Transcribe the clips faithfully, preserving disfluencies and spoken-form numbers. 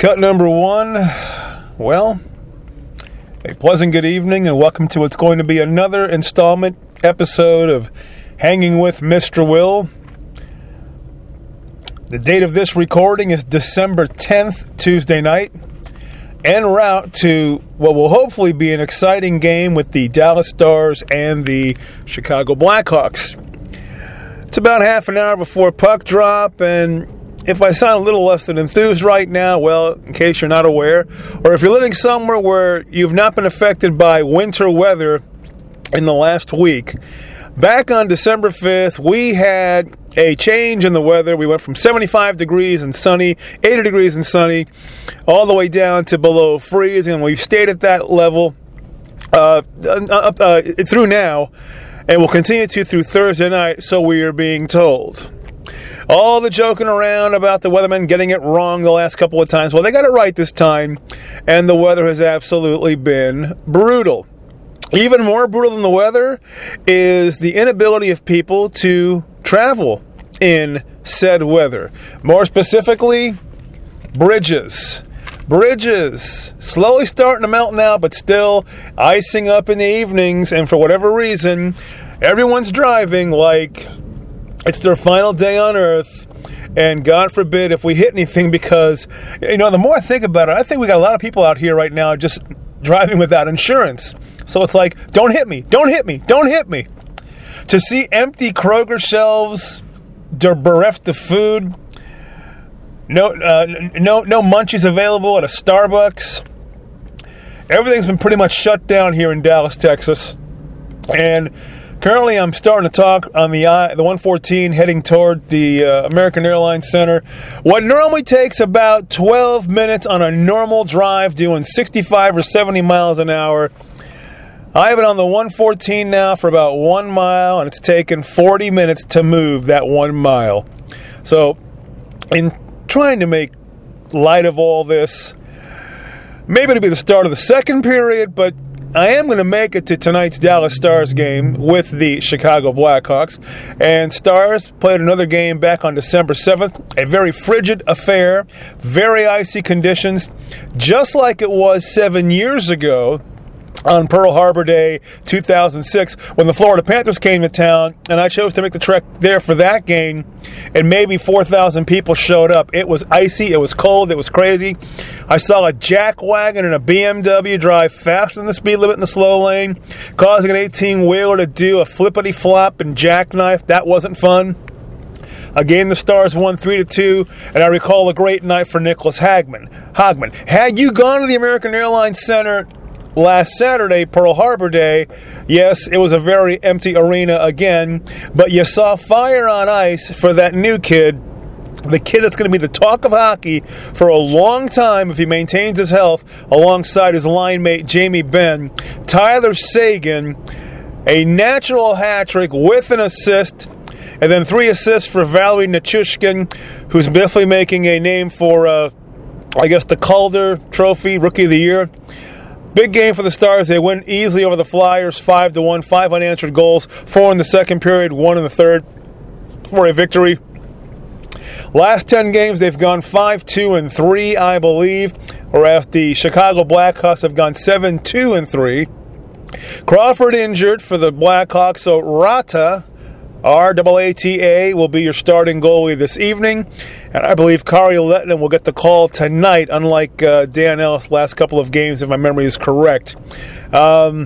Cut number one. Well, a pleasant good evening and welcome to what's going to be another installment episode of Hanging with Mister Will. The date of this recording is December tenth, Tuesday night, en route to what will hopefully be an exciting game with the Dallas Stars and the Chicago Blackhawks. It's about half an hour before puck drop, and if I sound a little less than enthused right now, well, in case you're not aware, or if you're living somewhere where you've not been affected by winter weather in the last week, back on December fifth, we had a change in the weather. We went from seventy-five degrees and sunny, eighty degrees and sunny, all the way down to below freezing, and we've stayed at that level uh, uh, uh, through now, and we'll continue to through Thursday night, so we are being told. All the joking around about the weathermen getting it wrong the last couple of times. Well, they got it right this time, and the weather has absolutely been brutal. Even more brutal than the weather is the inability of people to travel in said weather. More specifically, bridges. Bridges. Slowly starting to melt now, but still icing up in the evenings, and for whatever reason, everyone's driving like it's their final day on Earth, and God forbid if we hit anything, because, you know, the more I think about it, I think we got a lot of people out here right now just driving without insurance. So it's like, don't hit me, don't hit me, don't hit me. To see empty Kroger shelves, they're bereft of food, no, uh, no, no munchies available at a Starbucks. Everything's been pretty much shut down here in Dallas, Texas, and currently, I'm starting to talk on the I, the one fourteen heading toward the uh, American Airlines Center. What normally takes about twelve minutes on a normal drive doing sixty-five or seventy miles an hour, I have it on the one fourteen now for about one mile, and it's taken forty minutes to move that one mile. So, in trying to make light of all this, maybe it'll be the start of the second period, but I am going to make it to tonight's Dallas Stars game with the Chicago Blackhawks. And Stars played another game back on December seventh. A very frigid affair, very icy conditions, just like it was seven years ago on Pearl Harbor Day two thousand six when the Florida Panthers came to town, and I chose to make the trek there for that game, and maybe four thousand people showed up. It was icy, it was cold, it was crazy. I saw a jack wagon and a B M W drive faster than the speed limit in the slow lane, causing an eighteen-wheeler to do a flippity-flop and jackknife. That wasn't fun. A game the Stars won three to two, and I recall a great night for Nicholas Hagman. Hagman. Had you gone to the American Airlines Center last Saturday, Pearl Harbor Day, yes, it was a very empty arena again, but you saw fire on ice for that new kid, the kid that's going to be the talk of hockey for a long time if he maintains his health, alongside his line mate Jamie Benn. Tyler Seguin, a natural hat trick with an assist, and then three assists for Valerie Nichushkin, who's definitely making a name for, uh, I guess, the Calder Trophy, Rookie of the Year. Big game for the Stars. They win easily over the Flyers, five to one, five unanswered goals, four in the second period, one in the third for a victory. Last ten games, they've gone five two and three, I believe, whereas the Chicago Blackhawks have gone seven two and three. Crawford injured for the Blackhawks, so Rata, R A A T A, will be your starting goalie this evening. And I believe Kari Lehtinen will get the call tonight, unlike uh, Dan Ellis' last couple of games, if my memory is correct. Um,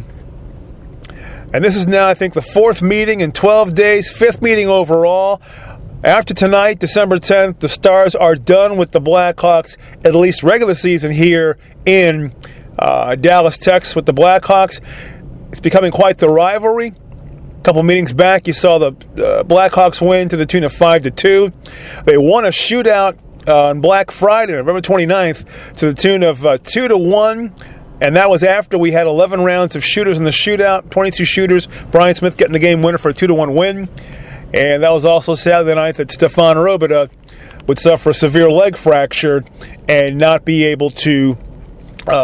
and this is now, I think, the fourth meeting in twelve days, fifth meeting overall. After tonight, December tenth, the Stars are done with the Blackhawks, at least regular season here in uh, Dallas, Texas, with the Blackhawks. It's becoming quite the rivalry. Couple meetings back, you saw the uh, Blackhawks win to the tune of five to two. They won a shootout uh, on Black Friday, November twenty-ninth, to the tune of uh, two to one, and that was after we had eleven rounds of shooters in the shootout, twenty-two shooters. Brian Smith getting the game winner for a two to one win, and that was also Saturday night that Stefan Robida would suffer a severe leg fracture and not be able to uh,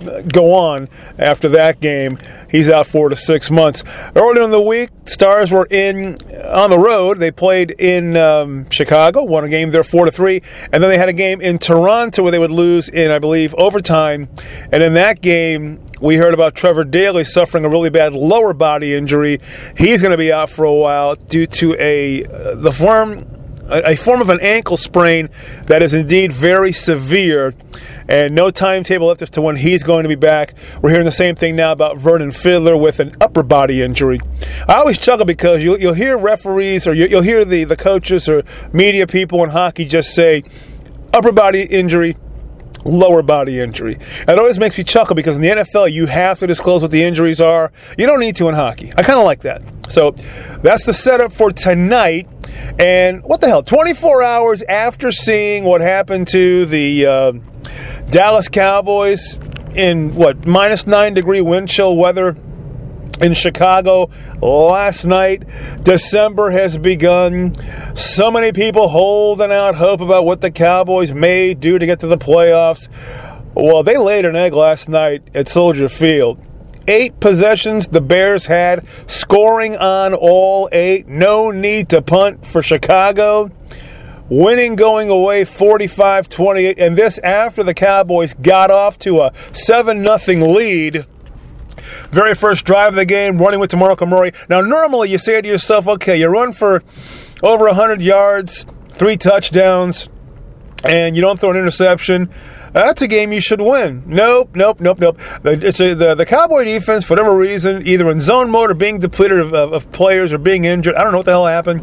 go on after that game. He's out four to six months. Earlier in the week, Stars were in on the road. They played in um, Chicago, won a game there four to three, and then they had a game in Toronto where they would lose in, I believe, overtime. And in that game, we heard about Trevor Daley suffering a really bad lower body injury. He's going to be out for a while due to a uh, the form a, a form of an ankle sprain that is indeed very severe, and no timetable left as to when he's going to be back. We're hearing the same thing now about Vernon Fiddler with an upper body injury. I always chuckle because you'll, you'll hear referees or you, you'll hear the, the coaches or media people in hockey just say upper body injury, lower body injury. And it always makes me chuckle because in the N F L, you have to disclose what the injuries are. You don't need to in hockey. I kind of like that. So that's the setup for tonight. And what the hell, twenty-four hours after seeing what happened to the uh, Dallas Cowboys in, what, minus nine degree wind chill weather in Chicago last night, December has begun. So many people holding out hope about what the Cowboys may do to get to the playoffs. Well, they laid an egg last night at Soldier Field. Eight possessions the Bears had, scoring on all eight. No need to punt for Chicago. Winning going away forty-five twenty-eight, and this after the Cowboys got off to a seven nothing lead. Very first drive of the game, running with DeMarco Murray. Now, normally you say to yourself, okay, you run for over one hundred yards, three touchdowns, and you don't throw an interception. That's a game you should win. Nope, nope, nope, nope. It's a, the, the Cowboy defense, for whatever reason, either in zone mode or being depleted of, of, of players or being injured. I don't know what the hell happened.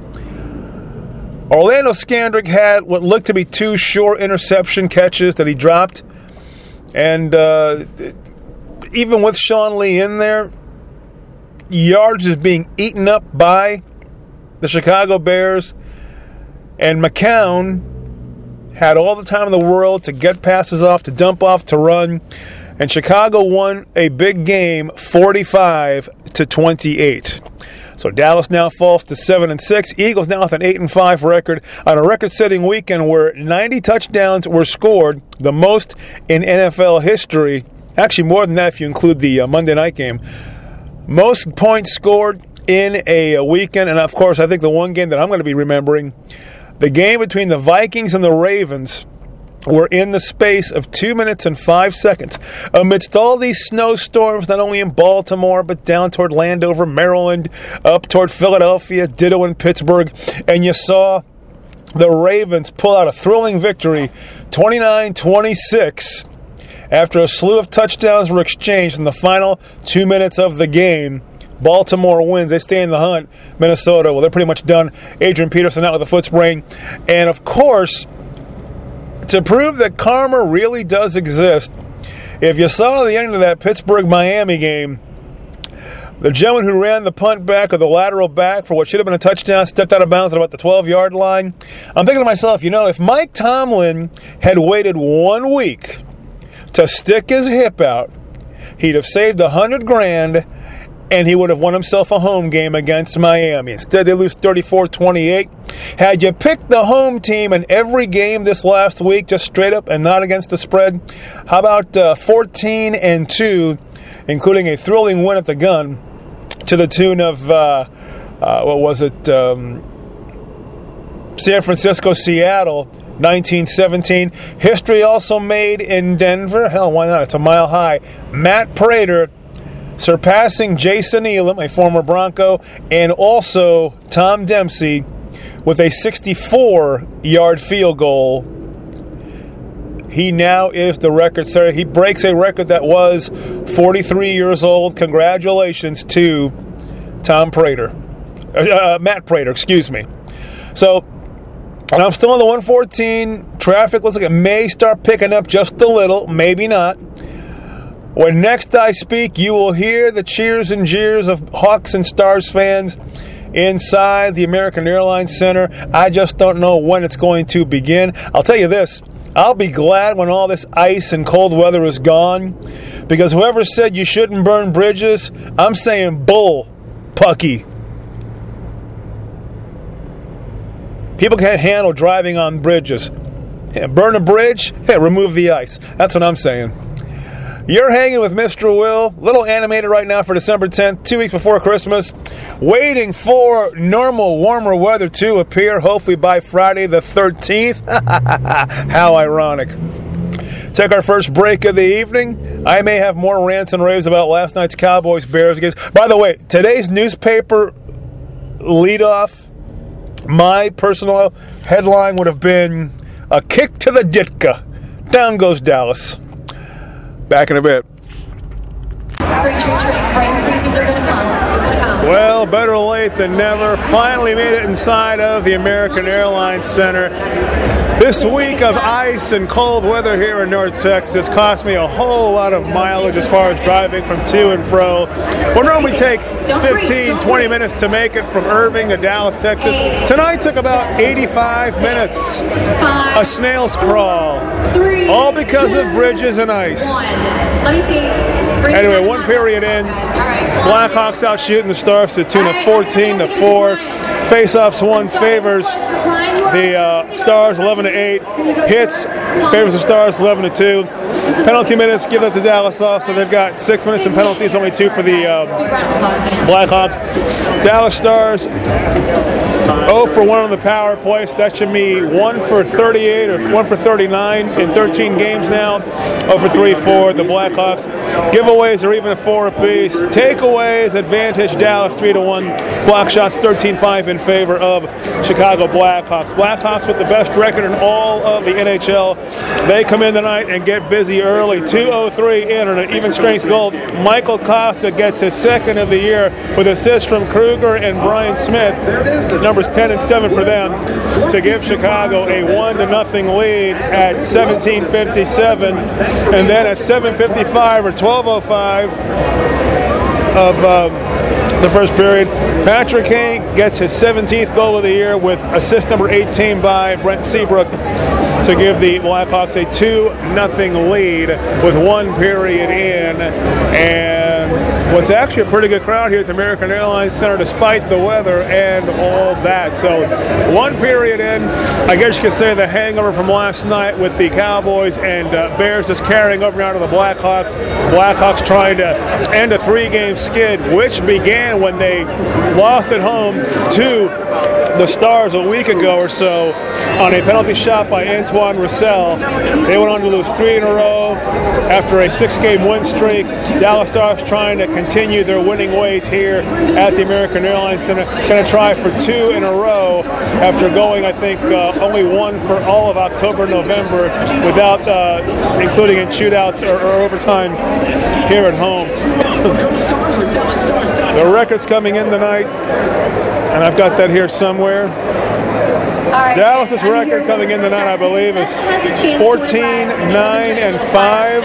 Orlando Scandrick had what looked to be two short interception catches that he dropped. And uh, even with Sean Lee in there, yards is being eaten up by the Chicago Bears. And McCown had all the time in the world to get passes off, to dump off, to run. And Chicago won a big game forty-five to twenty-eight. So Dallas now falls to seven and six. Eagles now with an eight and five record on a record-setting weekend where ninety touchdowns were scored, the most in N F L history. Actually, more than that if you include the uh, Monday night game. Most points scored in a, a weekend. And, of course, I think the one game that I'm going to be remembering, the game between the Vikings and the Ravens, were in the space of two minutes and five seconds. Amidst all these snowstorms, not only in Baltimore, but down toward Landover, Maryland, up toward Philadelphia, ditto in Pittsburgh, and you saw the Ravens pull out a thrilling victory, twenty-nine twenty-six, after a slew of touchdowns were exchanged in the final two minutes of the game. Baltimore wins. They stay in the hunt. Minnesota, well, they're pretty much done. Adrian Peterson out with a foot sprain. And, of course, to prove that karma really does exist, if you saw the end of that Pittsburgh-Miami game, the gentleman who ran the punt back or the lateral back for what should have been a touchdown stepped out of bounds at about the twelve-yard line. I'm thinking to myself, you know, if Mike Tomlin had waited one week to stick his hip out, he'd have saved a hundred grand, and he would have won himself a home game against Miami. Instead, they lose thirty-four twenty-eight. Had you picked the home team in every game this last week, just straight up and not against the spread, how about uh, fourteen and two, including a thrilling win at the gun to the tune of, uh, uh, what was it, um, San Francisco, Seattle, nineteen seventeen. History also made in Denver. Hell, why not? It's a mile high. Matt Prater surpassing Jason Elam, a former Bronco, and also Tom Dempsey with a sixty-four-yard field goal. He now is the record setter. He breaks a record that was forty-three years old. Congratulations to Tom Prater. Uh, Matt Prater, excuse me. So, and I'm still on the one fourteen. Traffic looks like it may start picking up just a little, maybe not. When next I speak, you will hear the cheers and jeers of Hawks and Stars fans inside the American Airlines Center. I just don't know when it's going to begin. I'll tell you this, I'll be glad when all this ice and cold weather is gone, because whoever said you shouldn't burn bridges, I'm saying bull, Pucky. People can't handle driving on bridges. Yeah, burn a bridge, hey, remove the ice. That's what I'm saying. You're hanging with Mister Will, little animated right now for December tenth, two weeks before Christmas, waiting for normal, warmer weather to appear, hopefully by Friday the thirteenth. How ironic. Take our first break of the evening. I may have more rants and raves about last night's Cowboys-Bears games. By the way, today's newspaper leadoff, my personal headline would have been, a kick to the Ditka. Down goes Dallas. Back in a bit. Well, better late than never. Finally made it inside of the American Airlines Center. This week of ice and cold weather here in North Texas cost me a whole lot of mileage as far as driving from to and fro. What normally takes fifteen, twenty minutes to make it from Irving to Dallas, Texas, tonight took about eighty-five minutes. A snail's crawl. All because of bridges and ice. Anyway, one period in, Blackhawks out shooting the Stars to the tune of fourteen to four. Faceoffs one favors the uh, Stars eleven to eight. Hits favors the Stars eleven to two. Penalty minutes give that to Dallas off, so they've got six minutes in penalties, only two for the uh, Blackhawks. Dallas Stars oh for one on the power play, so that should be one for thirty-eight or one for thirty-nine in thirteen games now. oh for three for the Blackhawks. Giveaways are even at four apiece. Takeaways advantage Dallas three to one. Block shots thirteen five in favor of Chicago Blackhawks. Blackhawks with the best record in all of the N H L. They come in tonight and get busy early. two oh three in on an even strength goal. Michael Costa gets his second of the year with assists from Kruger and Brian Smith. Numbers ten and seven for them to give Chicago a one to nothing lead at seventeen fifty-seven. And then at seven fifty-five or twelve oh five of um, the first period, Patrick Kane gets his seventeenth goal of the year with assist number eighteen by Brent Seabrook to give the Blackhawks a two nothing lead with one period in. And what's actually a pretty good crowd here at the American Airlines Center despite the weather and all that. So one period in, I guess you could say the hangover from last night with the Cowboys and uh, Bears just carrying over now to the Blackhawks. Blackhawks trying to end a three-game skid, which began when they lost at home to the Stars a week ago or so on a penalty shot by Antoine Roussel. They went on to lose three in a row after a six-game win streak. Dallas Stars trying to continue their winning ways here at the American Airlines Center. Going to try for two in a row after going, I think, uh, only one for all of October, November without uh, including in shootouts or, or overtime here at home. The record's coming in tonight, and I've got that here somewhere. Right. Dallas's record coming in tonight, I believe, is fourteen, nine, and five,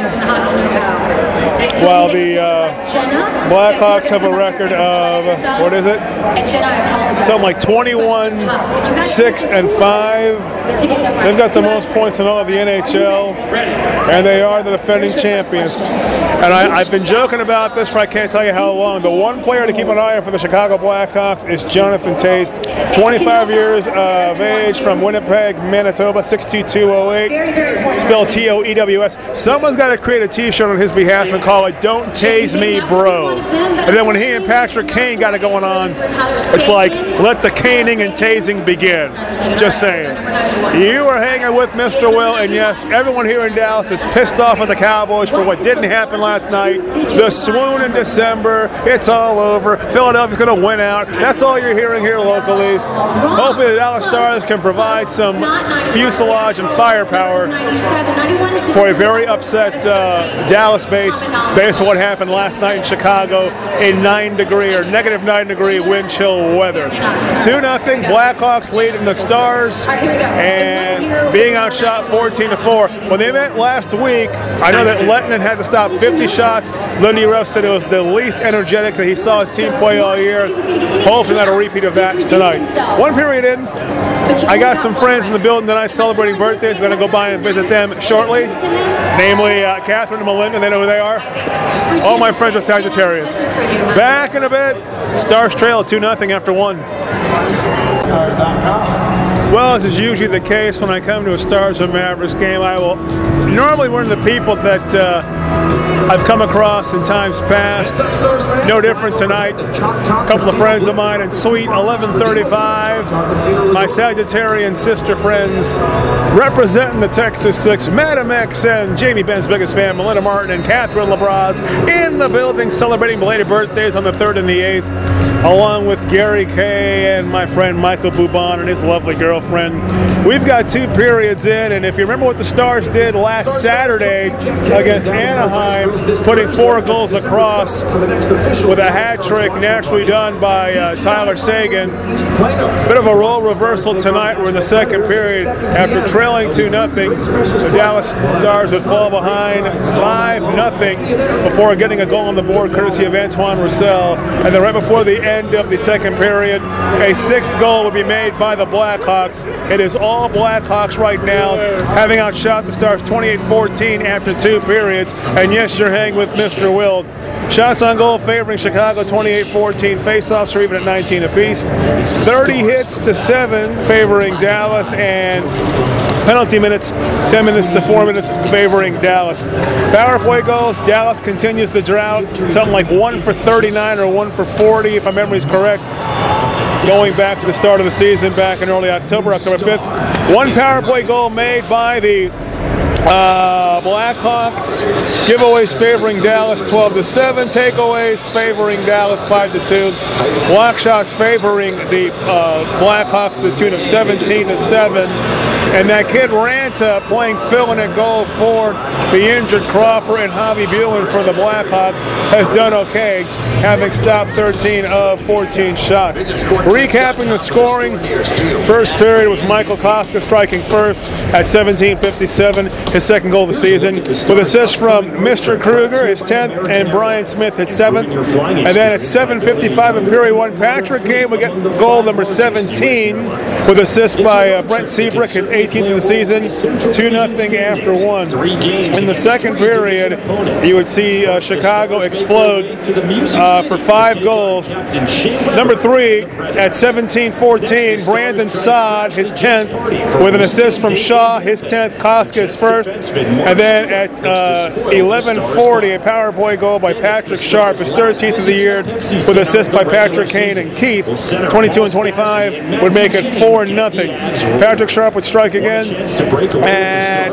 while the uh, Blackhawks have a record of, what is it? Something like twenty-one, six, and five. They've got the most points in all of the N H L, and they are the defending champions. And I, I've been joking about this for I can't tell you how long. The one player to keep an eye on for the Chicago Blackhawks is Jonathan Toews, twenty-five years of age, from Winnipeg, Manitoba, six two two oh eight, spelled T O E W S. Someone's got to create a T-shirt on his behalf and call it "Don't Tase Me, Bro." And then when he and Patrick Kane got it going on, it's like, let the caning and tasing begin. Just saying. You are hanging with Mister Will, and yes, everyone here in Dallas is pissed off at the Cowboys for what didn't happen last night. The swoon in December, it's all over. Philadelphia's going to win out. That's all you're hearing here locally. Hopefully the Dallas Stars can provide some fuselage and firepower for a very upset uh, Dallas base based on what happened last night in Chicago in nine degree or negative nine degree wind chill weather. two nothing, Blackhawks leading the Stars and being outshot fourteen to four. When they met last week, I know that Lettinen had to stop fifty shots. Lindy Ruff said it was the least energetic that he saw his team play all year. Hopefully not a repeat of that tonight. One period in, I got some friends in the building tonight celebrating birthdays. We're going to go by and visit them shortly, namely uh, Catherine and Melinda. They know who they are. All my friends are Sagittarius. Back in a bit. Stars trail two nothing after one. Stars dot com. Well, as is usually the case when I come to a Stars and Mavericks game, I will normally one of the people that uh, I've come across in times past. No different tonight. A couple of friends of mine in Suite eleven thirty-five. My Sagittarian sister friends representing the Texas Six, Madam X and Jamie Benn's biggest fan, Melinda Martin and Catherine LeBras in the building celebrating belated birthdays on the third and the eighth, along with Gary Kay and my friend Michael Boubon and his lovely girlfriend. We've got two periods in, and if you remember what the Stars did last Saturday against Anaheim, putting four goals across with a hat trick naturally done by uh, Tyler Seguin. Bit of a role reversal tonight. We're in the second period. After trailing two nothing, the Dallas Stars would fall behind five nothing before getting a goal on the board courtesy of Antoine Roussel. And then right before the end of the second period, a sixth goal would be made by the Blackhawks. It is all Blackhawks right now, having outshot the Stars twenty-eight fourteen after two periods. And yes, you're hanging with Mister Wild. Shots on goal favoring Chicago twenty-eight fourteen. Faceoffs are even at nineteen apiece. thirty hits to seven favoring Dallas, and penalty minutes, ten minutes to four minutes favoring Dallas. Power play goals, Dallas continues the drought. Something like one for thirty-nine or one for forty, if my memory is correct. Going back to the start of the season, back in early October, October fifth. One power play goal made by the Uh, Blackhawks. Giveaways favoring Dallas twelve to seven. Takeaways favoring Dallas five to two. Block shots favoring the uh, Blackhawks to the tune of seventeen to seven. And that kid Ranta playing fill-in at goal for the injured Crawford and Javi Buellen for the Blackhawks has done okay, having stopped thirteen of fourteen shots. Recapping the scoring, first period was Michael Koska striking first at seventeen fifty-seven, his second goal of the season, with assists from Mister Kruger, his tenth, and Brian Smith, his seventh. And then at seven fifty-five in period one, Patrick Kane would get goal number seventeen, with assists by uh, Brent Seabrook, his eighteenth of the season, two nothing after one. In the second period, you would see uh, Chicago explode uh, for five goals. Number three, at seventeen fourteen, Brandon Saad, his tenth, with an assist from Shaw, his tenth, Koska, his first. And then at uh, eleven forty, a power play goal by Patrick Sharp, his thirteenth of the year, with assist by Patrick Kane and Keith, twenty-two and twenty-five, would make it four nothing. Patrick Sharp would strike again at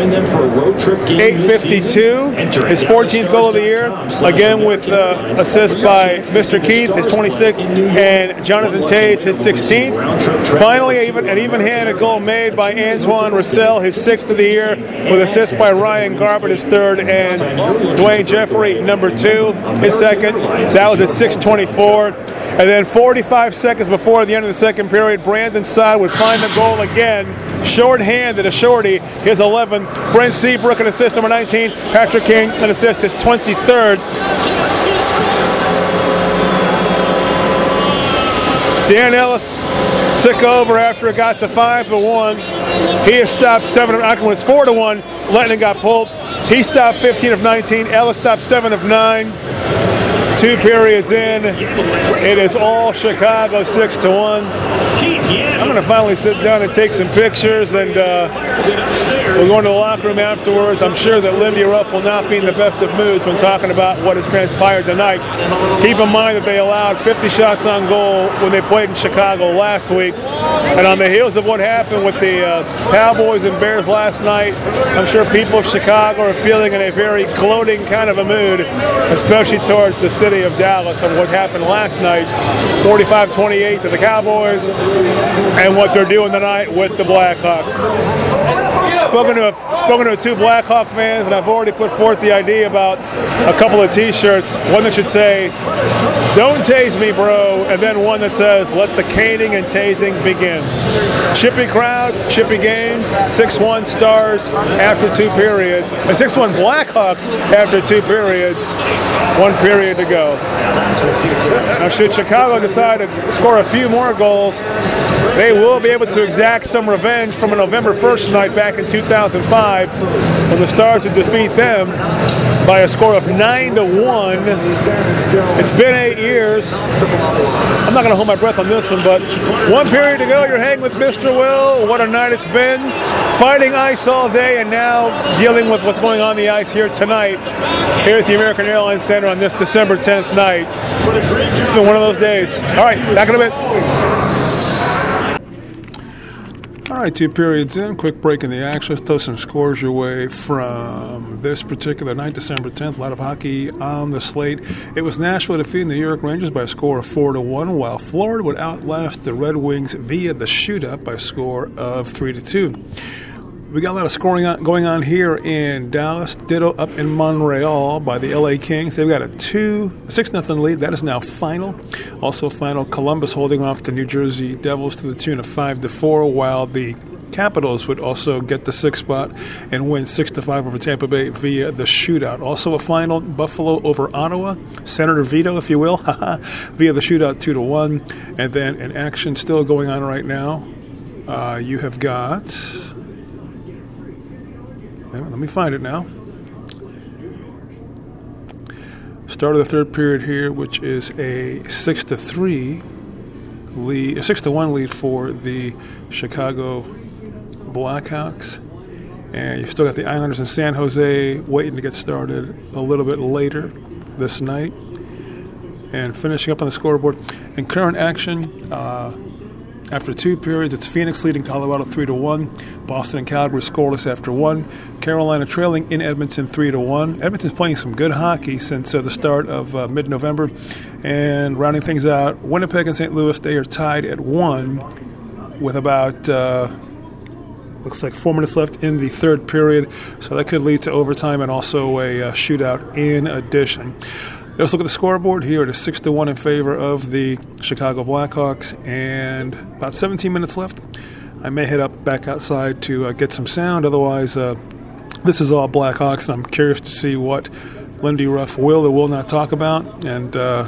eight fifty-two, his fourteenth goal of the year, again with uh, assist by Mister Keith, his twenty-sixth, and Jonathan Toews, his sixteenth. Finally, even, an even-handed goal made by Antoine Roussel, his sixth of the year, with assist by Ryan Garbutt, his third, and Dwayne Jeffrey, number two, his second. That was at six twenty-four. And then forty-five seconds before the end of the second period, Brandon Saad would find the goal again, short-handed, a shorty, his eleventh. Brent Seabrook, an assist, number nineteen. Patrick King, an assist, his twenty-third. Dan Ellis took over after it got to five to one. He has stopped seven of nine. When it's four to one, Letton got pulled. He stopped fifteen of nineteen. Ellis stopped seven of nine. Two periods in, it is all Chicago six to one. I'm going to finally sit down and take some pictures, and uh, we'll go into the locker room afterwards. I'm sure that Lindy Ruff will not be in the best of moods when talking about what has transpired tonight. Keep in mind that they allowed fifty shots on goal when they played in Chicago last week. And on the heels of what happened with the uh, Cowboys and Bears last night, I'm sure people of Chicago are feeling in a very gloating kind of a mood, especially towards the city of Dallas, on what happened last night, forty-five twenty-eight to the Cowboys, and what they're doing tonight with the Blackhawks. Spoken to, spoken to two Blackhawk fans, and I've already put forth the idea about a couple of T-shirts. One that should say, "Don't tase me, bro," and then one that says, "Let the caning and tasing begin." Chippy crowd, chippy game, six one Stars after two periods, and six one Blackhawks after two periods, one period to go. Now, should Chicago decide to score a few more goals, they will be able to exact some revenge from a November first night back in two two thousand five, when the Stars would defeat them by a score of nine to one. It's been eight years. I'm not going to hold my breath on this one, but one period to go. You're hanging with Mister Will. What a night it's been. Fighting ice all day, and now dealing with what's going on the ice here tonight, here at the American Airlines Center on this December tenth night. It's been one of those days. All right, back in a bit. All right, two periods in. Quick break in the action. Let's throw some scores your way from this particular night, December tenth. A lot of hockey on the slate. It was Nashville defeating the New York Rangers by a score of four to one, while Florida would outlast the Red Wings via the shootout by a score of three to two. We got a lot of scoring on, going on here in Dallas. Ditto up in Montreal by the L A Kings. They've got a two, six nothing lead. That is now final. Also final, Columbus holding off the New Jersey Devils to the tune of five to four, while the Capitals would also get the sixth spot and win six to five over Tampa Bay via the shootout. Also a final, Buffalo over Ottawa, Senator Veto, if you will, via the shootout two to one. And then an action still going on right now. Uh, you have got... Let me find it now. Start of the third period here, which is a six to three lead, a six to one lead for the Chicago Blackhawks, and you still got the Islanders in San Jose waiting to get started a little bit later this night. And finishing up on the scoreboard in current action. Uh, After two periods, it's Phoenix leading Colorado three to one. Boston and Calgary scoreless after one. Carolina trailing in Edmonton three to one. Edmonton's playing some good hockey since uh, the start of uh, mid-November. And rounding things out, Winnipeg and Saint Louis, they are tied at one with about, uh, looks like four minutes left in the third period. So that could lead to overtime and also a uh, shootout in addition. Let's look at the scoreboard here. It is six to one in favor of the Chicago Blackhawks, and about seventeen minutes left. I may head up back outside to uh, get some sound. Otherwise, uh, this is all Blackhawks, and I'm curious to see what Lindy Ruff will or will not talk about, and uh,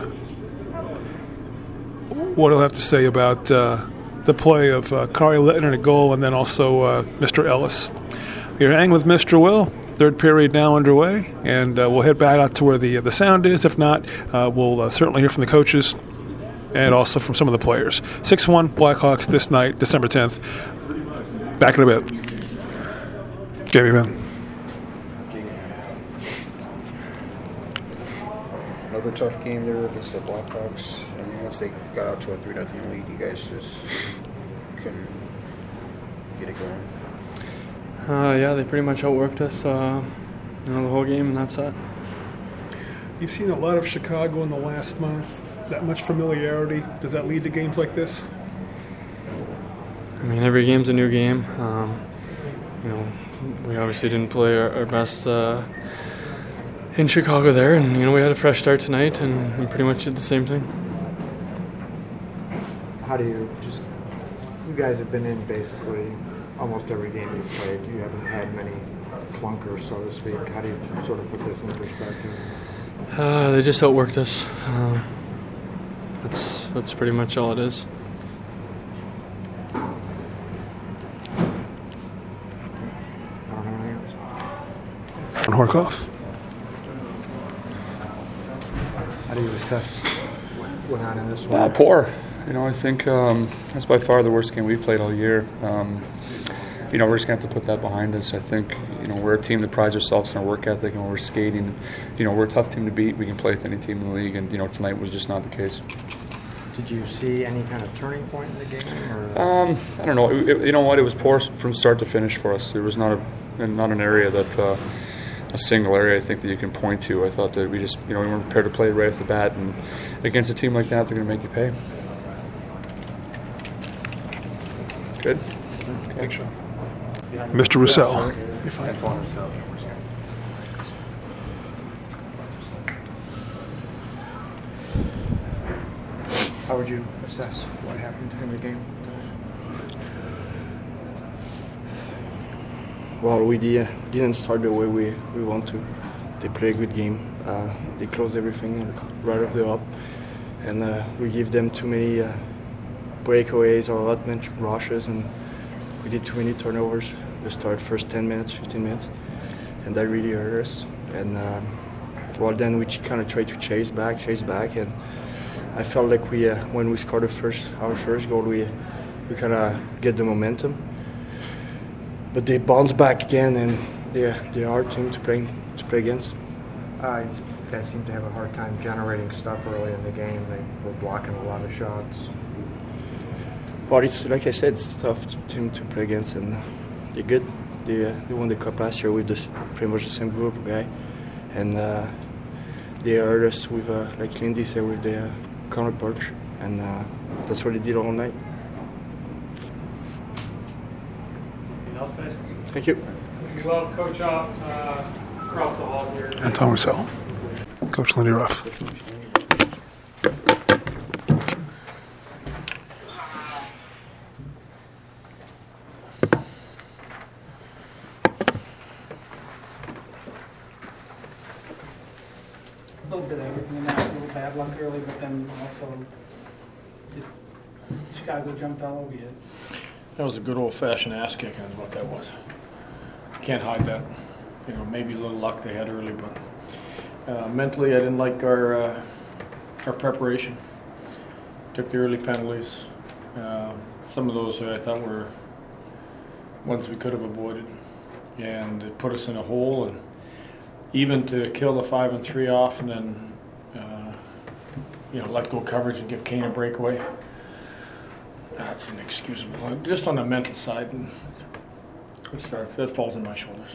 what he'll have to say about uh, the play of uh, Kari Lehtonen at goal, and then also uh, Mister Ellis. You're hanging with Mister Will. Third period now underway, and uh, we'll head back out to where the uh, the sound is. If not, uh, we'll uh, certainly hear from the coaches and also from some of the players. six one Blackhawks this night, December tenth. Back in a bit. Jamie, man. Another tough game there against the Blackhawks. I mean, once they got out to a three nothing lead, you guys just couldn't get it going. Uh, yeah, they pretty much outworked us, uh, you know, the whole game, and that's that. You've seen a lot of Chicago in the last month. That much familiarity, does that lead to games like this? I mean, every game's a new game. Um, you know, we obviously didn't play our, our best uh, in Chicago there, and you know, we had a fresh start tonight, and, and pretty much did the same thing. How do you just? You guys have been in basically almost every game you've played. You haven't had many clunkers, so to speak. How do you sort of put this in perspective? Uh, they just outworked us. Uh, that's that's pretty much all it is. I don't know anything else. On Horkoff. How do you assess what went on in this one? Uh, poor. You know, I think um, that's by far the worst game we've played all year. Um, you know, we're just going to have to put that behind us. I think, you know, we're a team that prides ourselves on our work ethic, and when we're skating, you know, we're a tough team to beat. We can play with any team in the league, and, you know, tonight was just not the case. Did you see any kind of turning point in the game? Or? Um, I don't know. It, it, you know what? It was poor from start to finish for us. There was not a not an area that uh, a single area I think that you can point to. I thought that we just, you know, we weren't prepared to play right off the bat, and against a team like that, they're going to make you pay. Good. Thanks, Sean. Mister Roussel. You're fine. How would you assess what happened in the game? Well, we did, didn't start the way we, we want to. They played a good game. Uh, they closed everything right off the up. And uh, we give them too many uh, breakaways or allotment rushes, and we did too many turnovers. the start, first ten minutes, fifteen minutes, and that really hurt us. And um, well, then we kind of tried to chase back, chase back, and I felt like we, uh, when we scored the first, our first goal, we we kind of get the momentum. But they bounce back again, and they're they're our team to play to play against. Uh, you guys seem to have a hard time generating stuff early in the game. They were blocking a lot of shots. Well, it's like I said, it's a tough team to play against, and they're good. They uh, they won the cup last year with this pretty much the same group of guy, and uh, they hurt us with, uh, like Lindy said, with the uh, counter punch, and uh, that's what they did all night. Anything else, guys? Thank you. Well, Coach, uh, across the hall here. Anton Roussel. Coach Lindy Ruff. A little bit of everything in that, a little bad luck early, but then also just Chicago jumped all over you. That was a good old-fashioned ass kicking is what that was. Can't hide that. You know, maybe a little luck they had early, but uh, mentally I didn't like our uh, our preparation. Took the early penalties. Uh, some of those I thought were ones we could have avoided, and it put us in a hole. And even to kill the five and three off, and then uh, you know let go coverage and give Kane a breakaway. That's inexcusable. Just on the mental side, and it starts. That falls on my shoulders.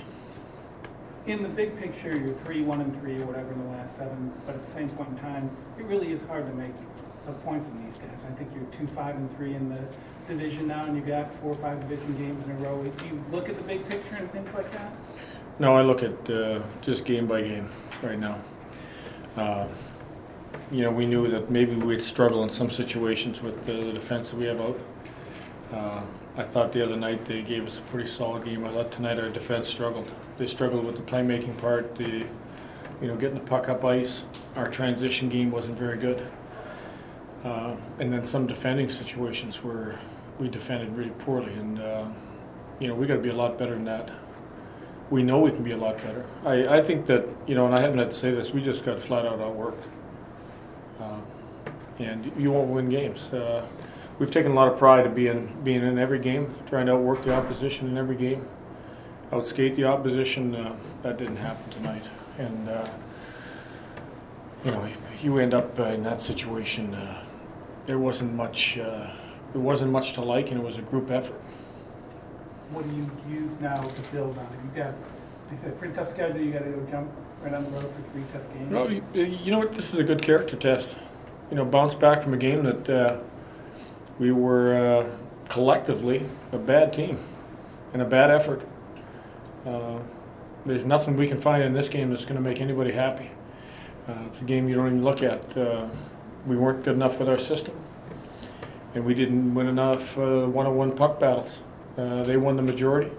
In the big picture, you're three, one, and three, or whatever in the last seven. But at the same point in time, it really is hard to make a point in these guys. I think you're two, five, and three in the division now, and you've got four or five division games in a row. Do you look at the big picture and things like that? No, I look at uh, just game by game right now. Uh, you know, we knew that maybe we'd struggle in some situations with the, the defense that we have out. Uh, I thought the other night they gave us a pretty solid game. I thought tonight our defense struggled. They struggled with the playmaking part, the, you know, getting the puck up ice. Our transition game wasn't very good. Uh, and then some defending situations where we defended really poorly. And, uh, you know, we got to be a lot better than that. We know we can be a lot better. I, I think that, you know, and I haven't had to say this, we just got flat out outworked. Uh, and you won't win games. Uh, we've taken a lot of pride in being, being in every game, trying to outwork the opposition in every game, outskate the opposition. Uh, that didn't happen tonight. And, uh, you know, you end up uh, in that situation. Uh, there wasn't much, uh, there wasn't much to like, and it was a group effort. What do you use now to build on? You got, they said, a pretty tough schedule. You got to go jump right on the road for three tough games. No, you, you know what? This is a good character test. You know, bounce back from a game that uh, we were uh, collectively a bad team and a bad effort. Uh, there's nothing we can find in this game that's going to make anybody happy. Uh, it's a game you don't even look at. Uh, we weren't good enough with our system, and we didn't win enough uh, one-on-one puck battles. Uh, they won the majority,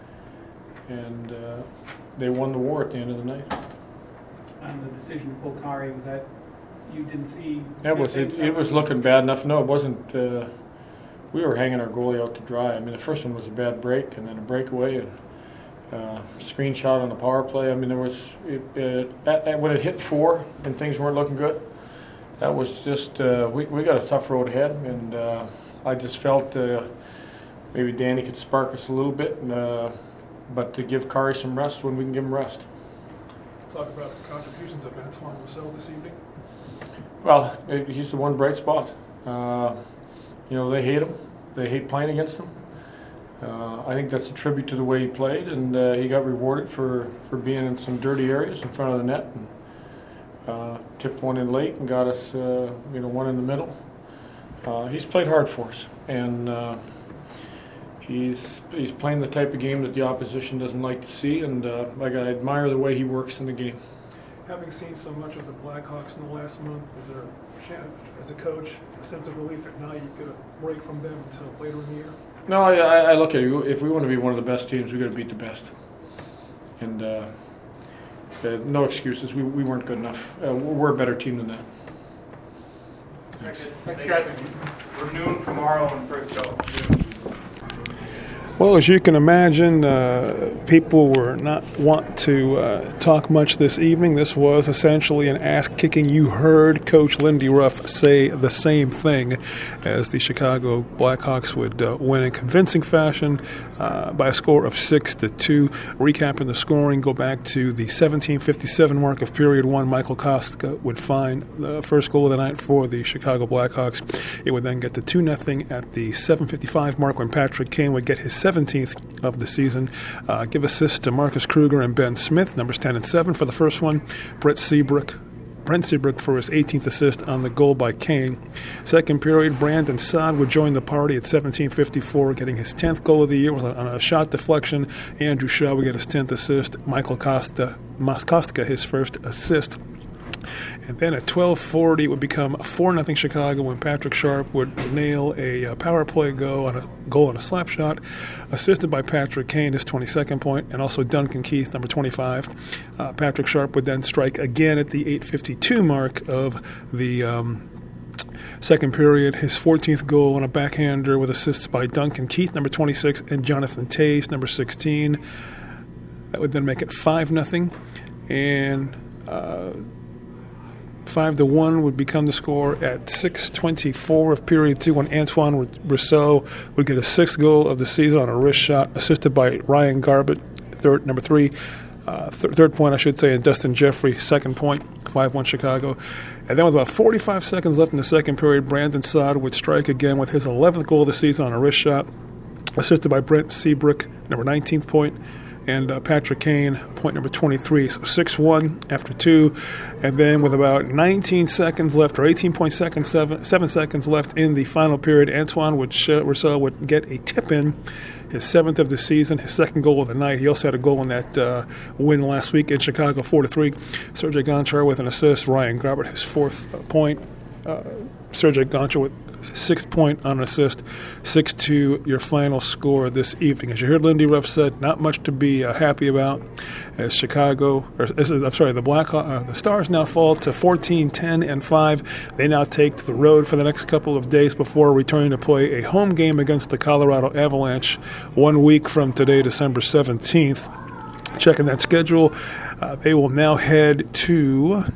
and uh, they won the war at the end of the night. On the decision to pull Kari, was that you didn't see? That was it. It was looking bad enough. No, it wasn't. Uh, we were hanging our goalie out to dry. I mean, the first one was a bad break, and then a breakaway, and uh, screenshot on the power play. I mean, there was it, it, at, at, when it hit four and things weren't looking good. That was just uh, we we got a tough road ahead, and uh, I just felt. Uh, Maybe Danny could spark us a little bit, uh, but to give Kari some rest when we can give him rest. Talk about the contributions of Antoine Roussel this evening. Well, it, he's the one bright spot. Uh, you know, they hate him. They hate playing against him. Uh, I think that's a tribute to the way he played, and uh, he got rewarded for, for being in some dirty areas in front of the net. And, uh, tipped one in late and got us, uh, you know, one in the middle. Uh, he's played hard for us, and uh, He's he's playing the type of game that the opposition doesn't like to see, and uh, like I admire the way he works in the game. Having seen so much of the Blackhawks in the last month, is there, as a coach, a sense of relief that now you get a break from them until later in the year? No, I, I look at it. If we want to be one of the best teams, we got to beat the best. And uh, uh, no excuses. We we weren't good enough. Uh, we're a better team than that. Thanks. Thanks, guys. We're noon tomorrow in Frisco. Well, as you can imagine, uh, people were not want to uh, talk much this evening. This was essentially an ass-kicking. You heard Coach Lindy Ruff say the same thing, as the Chicago Blackhawks would uh, win in convincing fashion uh, by a score of six to two. Recapping the scoring, go back to the seventeen fifty-seven mark of period one. Michael Kostka would find the first goal of the night for the Chicago Blackhawks. It would then get to two nothing at the seven fifty-five mark when Patrick Kane would get his seventeenth of the season. Uh, give assists to Marcus Kruger and Ben Smith, numbers ten and seven for the first one. Brett Seabrook, Brent Seabrook for his eighteenth assist on the goal by Kane. Second period, Brandon Saad would join the party at seventeen fifty-four, getting his tenth goal of the year on a shot deflection. Andrew Shaw would get his tenth assist. Michael Costa, Kostka his first assist. And then at twelve forty, it would become four nothing Chicago when Patrick Sharp would nail a uh, power play goal on a goal on a slap shot, assisted by Patrick Kane, his twenty-second point, and also Duncan Keith, number twenty-five. Uh, Patrick Sharp would then strike again at the eight fifty-two mark of the um, second period, his fourteenth goal on a backhander with assists by Duncan Keith, number twenty-six, and Jonathan Toews, number sixteen. That would then make it five nothing, and uh, Five to one would become the score at six twenty-four of period two when Antoine Rousseau would get a sixth goal of the season on a wrist shot, assisted by Ryan Garbutt, third, number three, uh, th- third point I should say, and Dustin Jeffrey, second point, five one Chicago. And then with about forty-five seconds left in the second period, Brandon Saad would strike again with his eleventh goal of the season on a wrist shot, assisted by Brent Seabrook, number nineteenth point, and uh, Patrick Kane, point number twenty-three. So six one after two. And then with about nineteen seconds left, or eighteen point seven, seven seconds left in the final period, Antoine would sh- Rousseau would get a tip-in, his seventh of the season, his second goal of the night. He also had a goal in that uh, win last week in Chicago, four to three. Sergei Gonchar with an assist. Ryan Garbutt, his fourth uh, point. Uh, Sergei Gonchar with sixth point on an assist. six two, your final score this evening. As you heard Lindy Ruff said, not much to be uh, happy about as Chicago, or this is, I'm sorry, the Black uh, the Stars now fall to fourteen, ten, and five. They now take to the road for the next couple of days before returning to play a home game against the Colorado Avalanche one week from today, December seventeenth. Checking that schedule, uh, they will now head to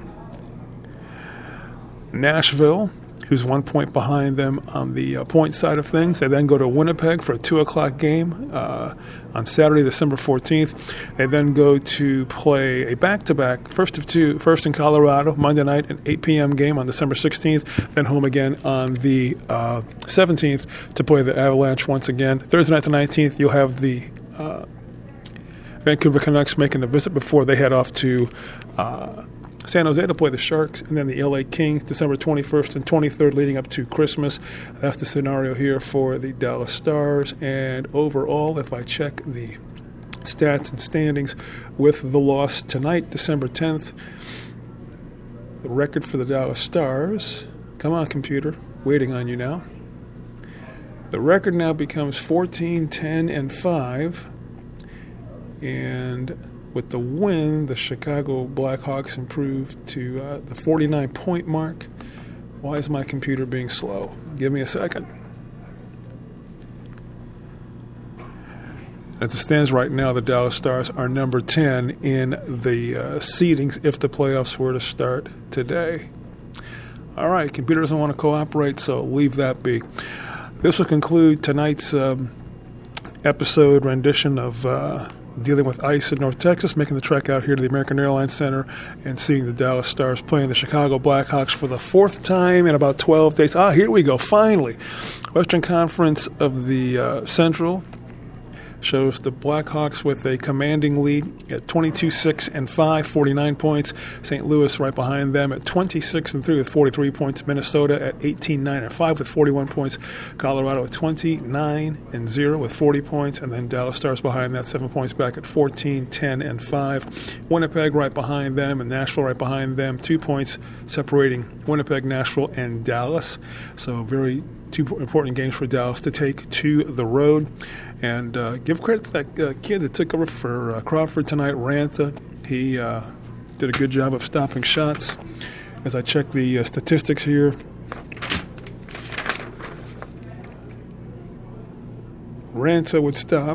Nashville, who's one point behind them on the uh, point side of things. They then go to Winnipeg for a two o'clock game uh, on Saturday, December fourteenth. They then go to play a back-to-back, first of two, first in Colorado, Monday night, an eight p.m. game on December sixteenth, then home again on the uh, seventeenth to play the Avalanche once again. Thursday night the nineteenth, you'll have the uh, Vancouver Canucks making a visit before they head off to uh, San Jose to play the Sharks, and then the L A Kings December twenty-first and twenty-third leading up to Christmas. That's the scenario here for the Dallas Stars. And overall, if I check the stats and standings with the loss tonight, December tenth, the record for the Dallas Stars, come on computer, waiting on you now. The record now becomes fourteen, ten, and five, and with the win, the Chicago Blackhawks improved to uh, the forty-nine point mark. Why is my computer being slow? Give me a second. As it stands right now, the Dallas Stars are number ten in the uh, seedings if the playoffs were to start today. All right, computer doesn't want to cooperate, so leave that be. This will conclude tonight's um, episode rendition of Uh, dealing with ice in North Texas, making the trek out here to the American Airlines Center and seeing the Dallas Stars playing the Chicago Blackhawks for the fourth time in about twelve days. Ah, here we go, finally. Western Conference of the uh, Central shows the Blackhawks with a commanding lead at twenty-two, six, and five, forty-nine points. Saint Louis right behind them at twenty-six and three with forty-three points. Minnesota at eighteen, nine, and five with forty-one points. Colorado at twenty-nine and zero with forty points. And then Dallas Stars behind that, seven points back at fourteen, ten, and five. Winnipeg right behind them and Nashville right behind them. Two points separating Winnipeg, Nashville, and Dallas. So very two important games for Dallas to take to the road. And uh, give credit to that uh, kid that took over for uh, Crawford tonight, Ranta. He uh, did a good job of stopping shots. As I check the uh, statistics here, Ranta would stop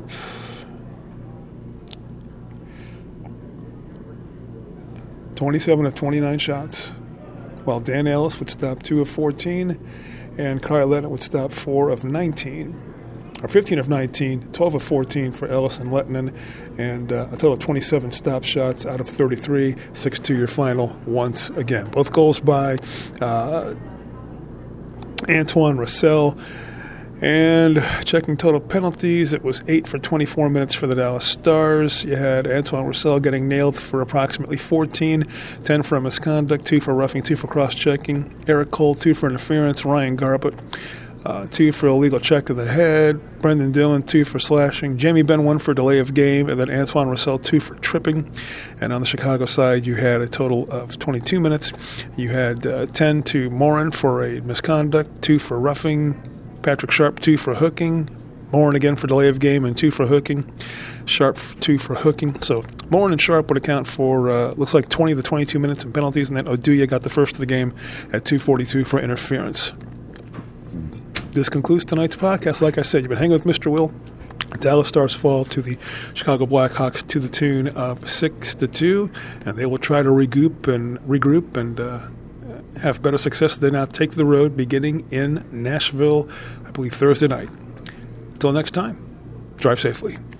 twenty-seven of twenty-nine shots, while Dan Ellis would stop two of fourteen, and Kyle Lettinen would stop four of nineteen. Or fifteen of nineteen, twelve of fourteen for Ellis and Lettinen, and uh, a total of twenty-seven stop shots out of thirty-three. six two your final once again. Both goals by uh, Antoine Roussel. And checking total penalties, it was eight for twenty-four minutes for the Dallas Stars. You had Antoine Roussel getting nailed for approximately fourteen, ten for misconduct, two for roughing, two for cross-checking. Eric Cole, two for interference. Ryan Garbutt, uh, two for illegal check to the head. Brendan Dillon, two for slashing. Jamie Benn, one for delay of game. And then Antoine Roussel, two for tripping. And on the Chicago side, you had a total of twenty-two minutes. You had uh, ten to Morin for a misconduct, two for roughing. Patrick Sharp, two for hooking. Morin again for delay of game and two for hooking. Sharp, two for hooking. So Morin and Sharp would account for, uh, looks like twenty of the twenty-two minutes in penalties, and then Oduya got the first of the game at two forty-two for interference. This concludes tonight's podcast. Like I said, you've been hanging with Mister Will. Dallas Stars fall to the Chicago Blackhawks to the tune of six to two, and they will try to regroup and regroup and uh, have better success. They now take the road beginning in Nashville, I believe Thursday night. Until next time, drive safely.